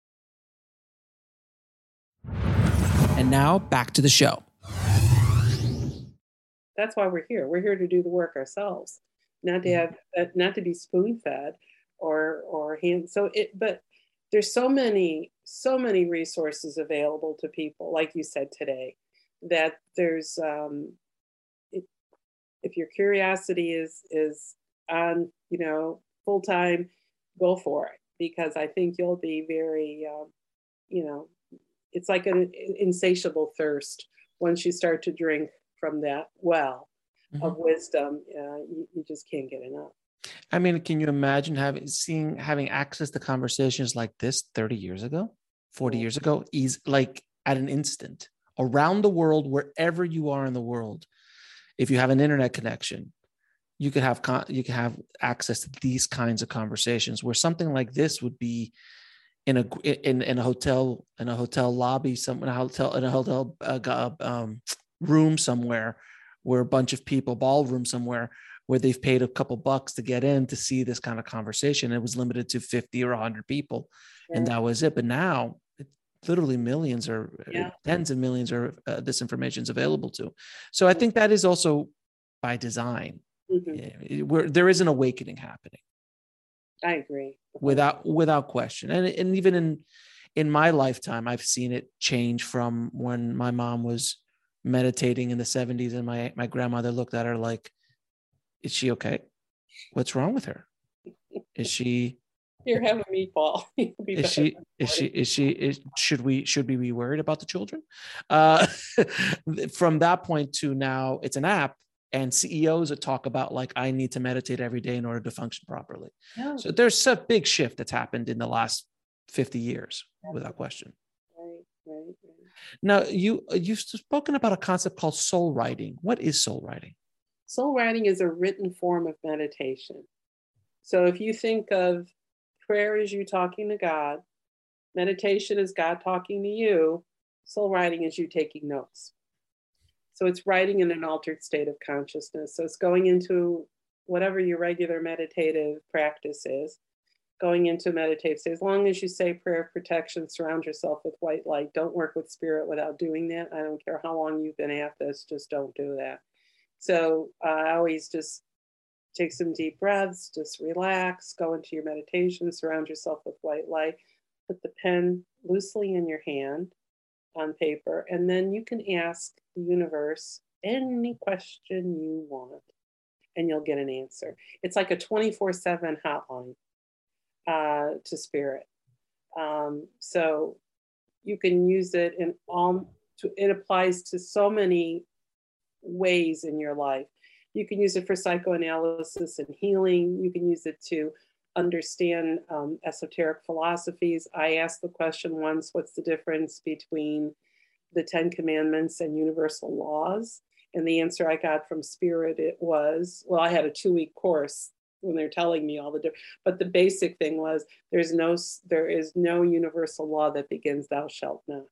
And now back to the show. That's why we're here. We're here to do the work ourselves, not to have, uh, not to be spoon fed or, or hand. So it, but there's so many, so many resources available to people, like you said today, that there's, um, it, if your curiosity is, is on, you know, full time, go for it, because I think you'll be very, um, you know, it's like an insatiable thirst. Once you start to drink from that well mm-hmm. of wisdom, uh, you, you just can't get enough. I mean, can you imagine having, seeing, having access to conversations like this thirty years ago, forty yeah. years ago, is like at an instant around the world, wherever you are in the world. If you have an internet connection, you could have, you can have access to these kinds of conversations, where something like this would be in a, in, in a hotel, in a hotel lobby, some in a hotel, in a hotel uh, um, room somewhere, where a bunch of people, ballroom somewhere, where they've paid a couple bucks to get in to see this kind of conversation. It was limited to fifty or one hundred people, yeah. and that was it. But now, it, literally millions or yeah. tens of millions are uh, this information is available to. So I think that is also by design. Mm-hmm. Where there is an awakening happening. I agree. Without without question. And, and even in in my lifetime, I've seen it change from when my mom was meditating in the seventies and my, my grandmother looked at her like, "Is she okay? What's wrong with her? Is she You're having a meatball. is she is she is she is should we should we be worried about the children?" Uh, from that point to now, it's an app. And C E Os that talk about, like, I need to meditate every day in order to function properly. Yeah. So there's a big shift that's happened in the last fifty years, without question. Right, right, right. Now, you, you've spoken about a concept called soul writing. What is soul writing? Soul writing is a written form of meditation. So if you think of prayer as you talking to God, meditation is God talking to you, soul writing is you taking notes. So it's writing in an altered state of consciousness. So it's going into whatever your regular meditative practice is, going into meditative state. As long as you say prayer of protection, surround yourself with white light. Don't work with spirit without doing that. I don't care how long you've been at this, just don't do that. So uh, I always just take some deep breaths, just relax, go into your meditation, surround yourself with white light, put the pen loosely in your hand on paper, and then you can ask the universe any question you want, and you'll get an answer. It's like a twenty-four seven hotline uh, to spirit. Um, so you can use it in all, to, it applies to so many ways in your life. You can use it for psychoanalysis and healing. You can use it to understand um, esoteric philosophies. I asked the question once, what's the difference between the Ten Commandments and universal laws? And the answer I got from spirit, it was, well, I had a two week course when they're telling me all the different, but the basic thing was, there's no, there is no universal law that begins, thou shalt not.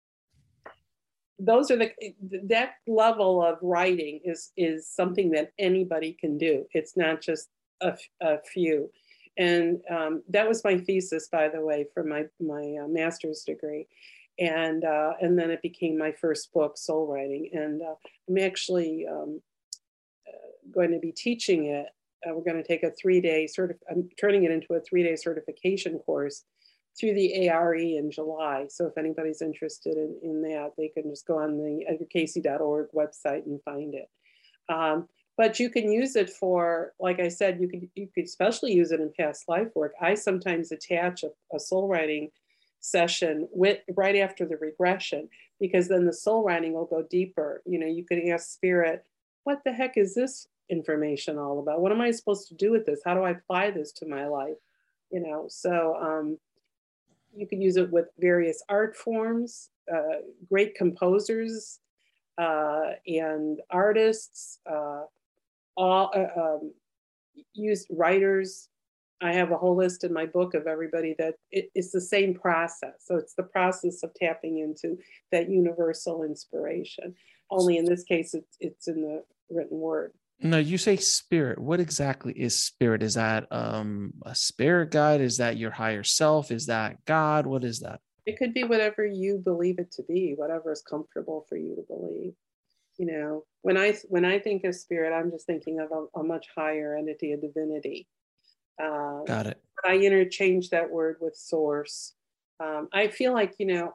Those are the, that level of writing is, is something that anybody can do. It's not just a, a few. And um, that was my thesis, by the way, for my, my uh, master's degree. And uh, and then it became my first book, Soul Writing. And uh, I'm actually um, uh, going to be teaching it uh, we're going to take a three-day sort of, I'm turning it into a three-day certification course through the A R E in July. So if anybody's interested in, in that, they can just go on the edgar casey dot org website and find it. Um, but you can use it for, like I said, you could you could especially use it in past life work. I sometimes attach a, a soul writing session with right after the regression, because then the soul writing will go deeper. You know, you could ask spirit, what the heck is this information all about? What am I supposed to do with this? How do I apply this to my life? You know, so um, you can use it with various art forms, uh, great composers uh, and artists, uh, all uh, um, used writers. I have a whole list in my book of everybody that it, it's the same process. So it's the process of tapping into that universal inspiration. Only in this case, it's, it's in the written word. No, you say spirit. What exactly is spirit? Is that um, a spirit guide? Is that your higher self? Is that God? What is that? It could be whatever you believe it to be, whatever is comfortable for you to believe. You know, when I when I think of spirit, I'm just thinking of a, a much higher entity, a divinity. Um, Got it. I interchange that word with source. Um, I feel like, you know,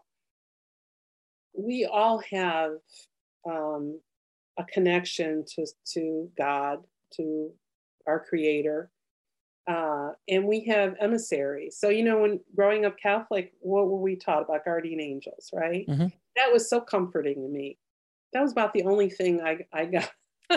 we all have um, a connection to, to God, to our creator. Uh, and we have emissaries. So, you know, when growing up Catholic, what were we taught about guardian angels, right? Mm-hmm. That was so comforting to me. That was about the only thing I, I got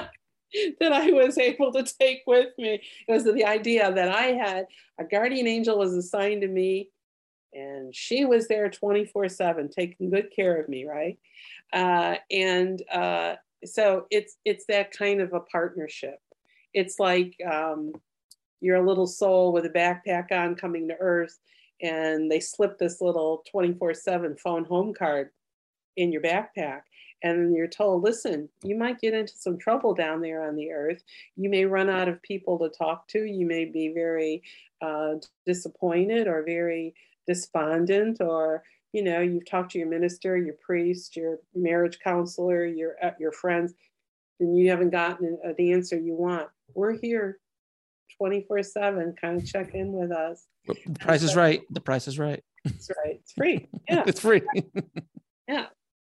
that I was able to take with me. It was the idea that I had a guardian angel was assigned to me, and she was there twenty-four seven, taking good care of me, right? Uh, and uh, so it's it's that kind of a partnership. It's like um, you're a little soul with a backpack on coming to Earth, and they slip this little twenty-four seven phone home card in your backpack. And you're told, listen, you might get into some trouble down there on the earth. You may run out of people to talk to. You may be very uh, disappointed or very despondent, or, you know, you've talked to your minister, your priest, your marriage counselor, your, uh, your friends, and you haven't gotten the answer you want. We're here twenty-four seven, kind of check in with us. The price is right. The price is right. That's right. It's free. Yeah. It's free. Yeah.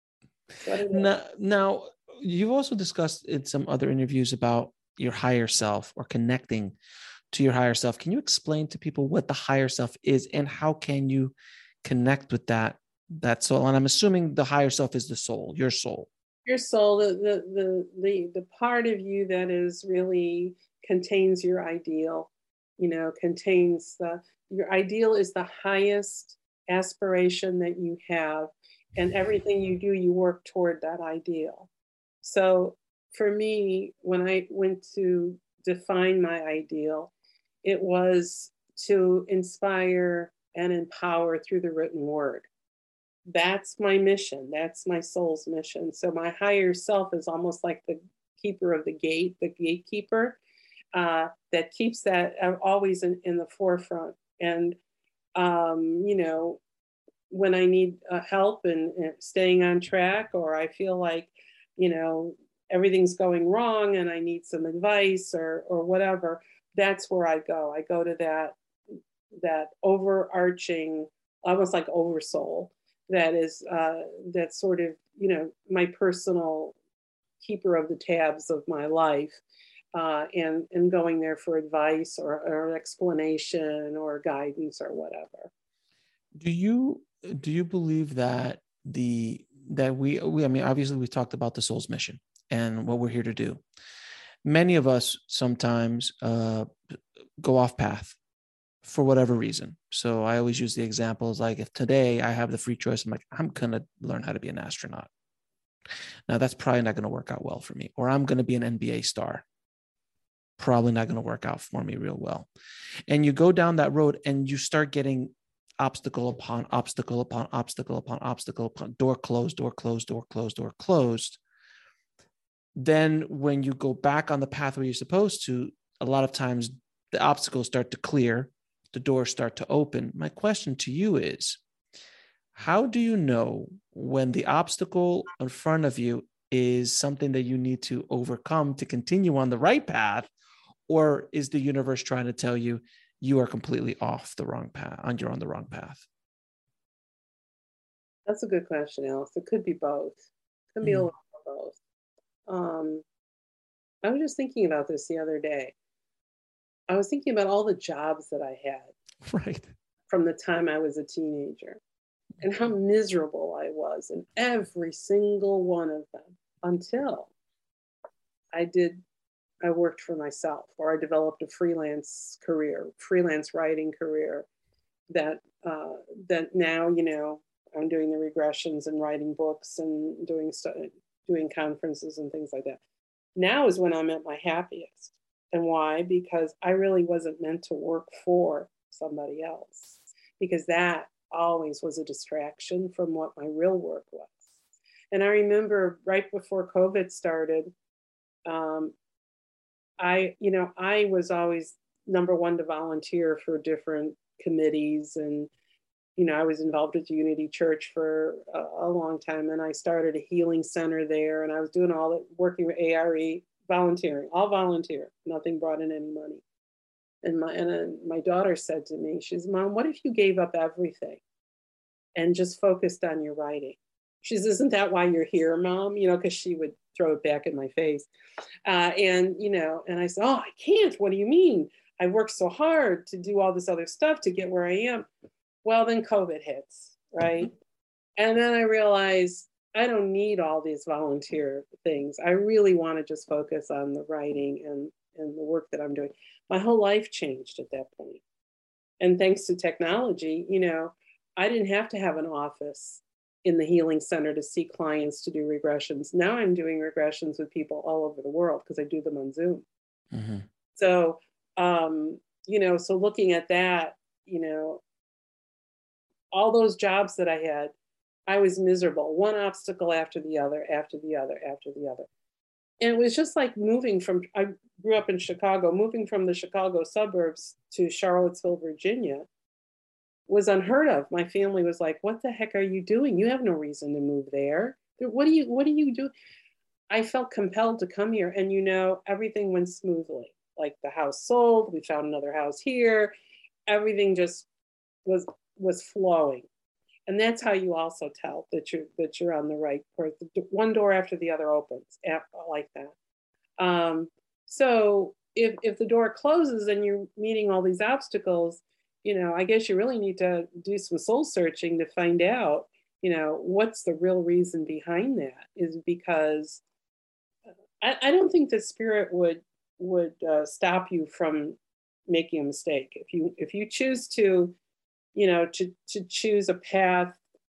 Now, now, you've also discussed in some other interviews about your higher self or connecting to your higher self. Can you explain to people what the higher self is and how can you connect with that, that soul? And I'm assuming the higher self is the soul, your soul. Your soul, the, the, the, the, the part of you that is really contains your ideal, you know, contains the, your ideal is the highest aspiration that you have. And everything you do, you work toward that ideal. So for me, when I went to define my ideal, it was to inspire and empower through the written word. That's my mission. That's my soul's mission. So my higher self is almost like the keeper of the gate, the gatekeeper uh, that keeps that always in, in the forefront. And, um, you know, when I need uh, help and, and staying on track, or I feel like, you know, everything's going wrong and I need some advice or or whatever, that's where I go. I go to that that overarching, almost like oversoul, that is uh, that sort of, you know, my personal keeper of the tabs of my life, uh, and and going there for advice or, or explanation or guidance or whatever. Do you do you believe that the that we we I mean, obviously we talked about the soul's mission and what we're here to do. Many of us sometimes uh, go off path for whatever reason. So I always use the examples like, if today I have the free choice, I'm like, I'm gonna learn how to be an astronaut. Now that's probably not going to work out well for me. Or I'm going to be an N B A star. Probably not going to work out for me real well. And you go down that road and you start getting obstacle upon obstacle upon obstacle upon obstacle upon door closed, door closed, door closed, door closed. Then when you go back on the path where you're supposed to, a lot of times the obstacles start to clear, the doors start to open. My question to you is, how do you know when the obstacle in front of you is something that you need to overcome to continue on the right path, or is the universe trying to tell you you are completely off the wrong path, on you're on the wrong path? That's a good question, Alex. It could be both. It could be a Mm. little of both. Um, I was just thinking about this the other day. I was thinking about all the jobs that I had Right. from the time I was a teenager and how miserable I was in every single one of them until I did, I worked for myself, or I developed a freelance career, freelance writing career that, uh, that now, you know, I'm doing the regressions and writing books and doing stuff, doing conferences and things like that. Now is when I'm at my happiest. And why? Because I really wasn't meant to work for somebody else, because that always was a distraction from what my real work was. And I remember right before COVID started, um, I, you know, I was always number one to volunteer for different committees. And, you know, I was involved with Unity Church for a, a long time. And I started a healing center there. And I was doing all the working with A R E, volunteering, all volunteer. Nothing brought in any money. And my, and then my daughter said to me, she's, Mom, what if you gave up everything and just focused on your writing? She says, isn't that why you're here, Mom? You know, because she would throw it back in my face. Uh, and, you know, and I said, oh, I can't. What do you mean? I worked so hard to do all this other stuff to get where I am. Well, then COVID hits, right? And then I realized I don't need all these volunteer things. I really want to just focus on the writing and, and the work that I'm doing. My whole life changed at that point. And thanks to technology, you know, I didn't have to have an office in the healing center to see clients to do regressions. Now I'm doing regressions with people all over the world because I do them on Zoom. Mm-hmm. So, um, you know, so looking at that, you know, all those jobs that I had, I was miserable, one obstacle after the other, after the other, after the other. And it was just like moving from, I grew up in Chicago, moving from the Chicago suburbs to Charlottesville, Virginia was unheard of. My family was like, what the heck are you doing? You have no reason to move there. What do you, what do you do? I felt compelled to come here, and, you know, everything went smoothly. Like the house sold, we found another house here. Everything just was, was flowing. And that's how you also tell that you're, that you're on the right course. One door after the other opens like that. Um, so if, if the door closes and you're meeting all these obstacles, you know, I guess you really need to do some soul searching to find out, you know, what's the real reason behind that. Is because I, I don't think that spirit would would uh, stop you from making a mistake. If you if you choose to, you know, to to choose a path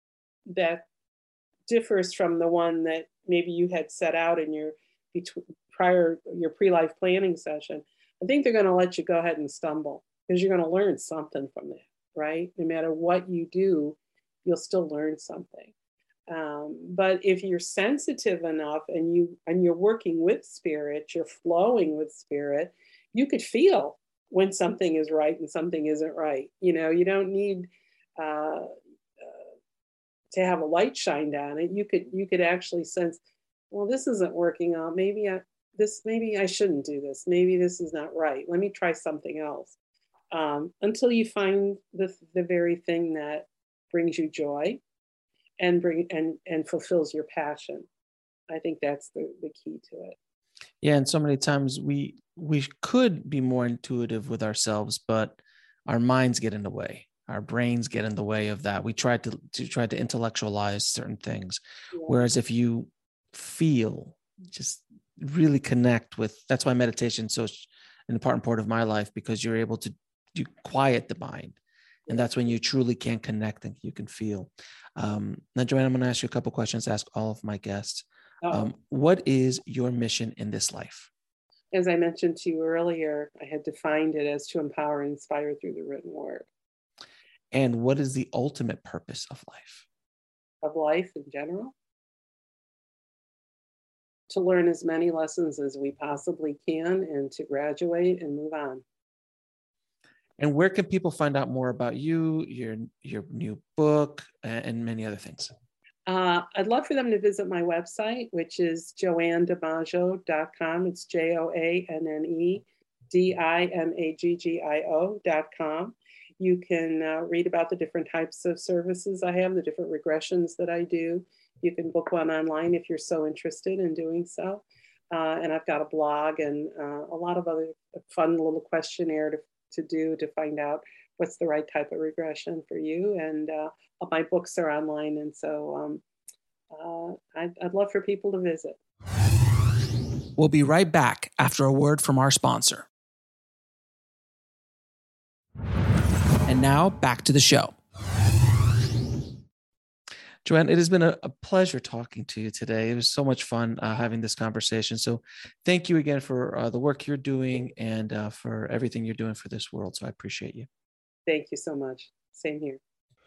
that differs from the one that maybe you had set out in your between prior your pre-life planning session, I think they're going to let you go ahead and stumble, because you're going to learn something from that, right? No matter what you do, you'll still learn something. Um, but if you're sensitive enough and you and you're working with spirit, you're flowing with spirit, you could feel when something is right and something isn't right. You know, you don't need uh, uh, to have a light shined on it. You could you could actually sense, well, this isn't working out. Maybe I this maybe I shouldn't do this. Maybe this is not right. Let me try something else. Um, until you find the the very thing that brings you joy and bring and and fulfills your passion. I think that's the, the key to it. Yeah, and so many times we we could be more intuitive with ourselves, but our minds get in the way. Our brains get in the way of that. We try to to try to intellectualize certain things. Yeah. Whereas if you feel, just really connect with, that's why meditation is so an important part of my life, because you're able to you quiet the mind. And that's when you truly can connect and you can feel. Um, now, Joanne, I'm going to ask you a couple questions, ask all of my guests. Um, what is your mission in this life? As I mentioned to you earlier, I had defined it as to empower and inspire through the written word. And what is the ultimate purpose of life? Of life in general? To learn as many lessons as we possibly can and to graduate and move on. And where can people find out more about you, your your new book, and many other things? Uh, I'd love for them to visit my website, which is joanne dimaggio dot com. It's J O A N N E D I M A G G I O dot com. You can uh, read about the different types of services I have, the different regressions that I do. You can book one online if you're so interested in doing so. Uh, and I've got a blog and uh, a lot of other fun little questionnaire to, to do to find out what's the right type of regression for you. And uh, my books are online. And so um, uh, I'd, I'd love for people to visit. We'll be right back after a word from our sponsor. And now back to the show. Joanne, it has been a, a pleasure talking to you today. It was so much fun uh, having this conversation. So thank you again for uh, the work you're doing and uh, for everything you're doing for this world. So I appreciate you. Thank you so much. Same here.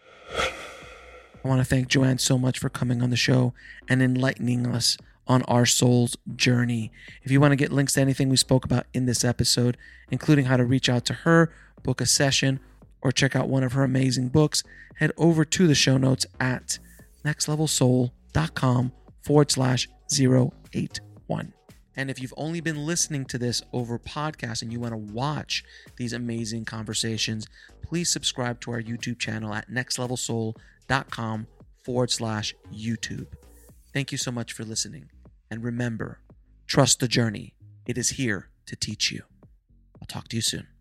I want to thank Joanne so much for coming on the show and enlightening us on our soul's journey. If you want to get links to anything we spoke about in this episode, including how to reach out to her, book a session, or check out one of her amazing books, head over to the show notes at nextlevelsoul.com forward slash 081. And if you've only been listening to this over podcast and you want to watch these amazing conversations, please subscribe to our YouTube channel at nextlevelsoul.com forward slash YouTube. Thank you so much for listening. And remember, trust the journey. It is here to teach you. I'll talk to you soon.